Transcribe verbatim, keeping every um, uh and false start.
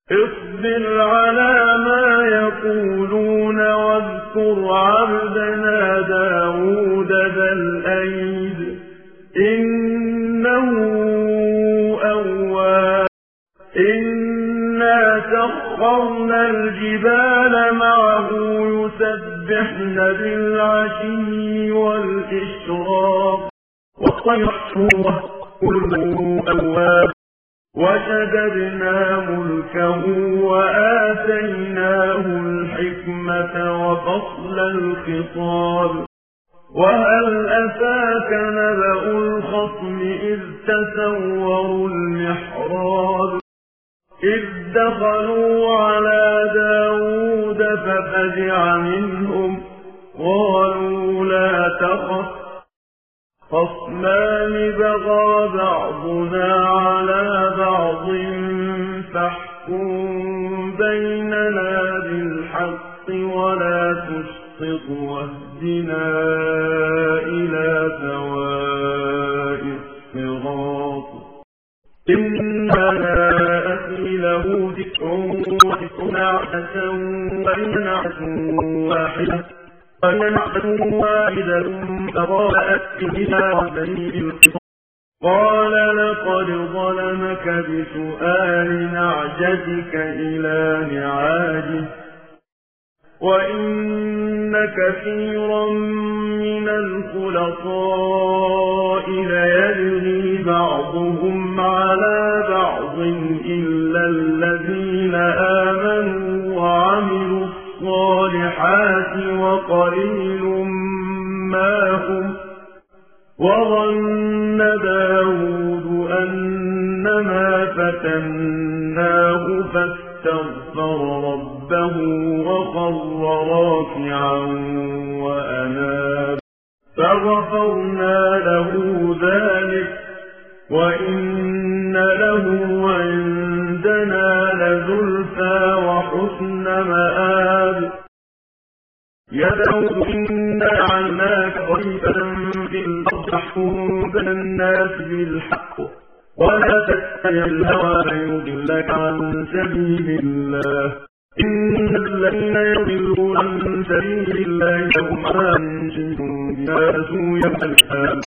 اصبر على ما يقولون واذكر عبدنا داود ذا الأيد إنه أواب. إنا سخرنا الجبال معه يسبحن بالعشي والإشراق والطير كله أواب. وشددنا ملكه وآتيناه الحكمة وفصل الخطاب. وهل أتاك نبأ الخصم إذ تسوروا المحراب إذ دخلوا على داود ففزع منهم قالوا لا تخف خصمان بغى بعضنا على بعض فاحكم بيننا بالحق ولا تشطط واهدنا إلى سواء الصراط. إنما أخي له ذكر وتسع نعجة وإن نعجة واحدة وإن نعجة واحدة فضاءت بها وبني القصر. قال لقد ظلمك بسؤال نعجتك إلى نعاجه وإن كثيرا من الخلطاء ليبغي بعضهم على بعض إلا الذين آمنوا وعملوا الصالحات وقليل ما هم. وظن داود أنما فتناه فاستغفر ربه وخر راكعا وأناب فغفرنا له ذلك وإن له عندنا لزلفى وحسن مآب. يا داود إنا جعلناك خليفة في الأرض فاحكم بين الناس بالحق ولا تتبع الهوى فيضلك عن سبيل الله. إن الذين يضلون عن سبيل الله لهم عذاب شديد بما نسوا يوم الحساب.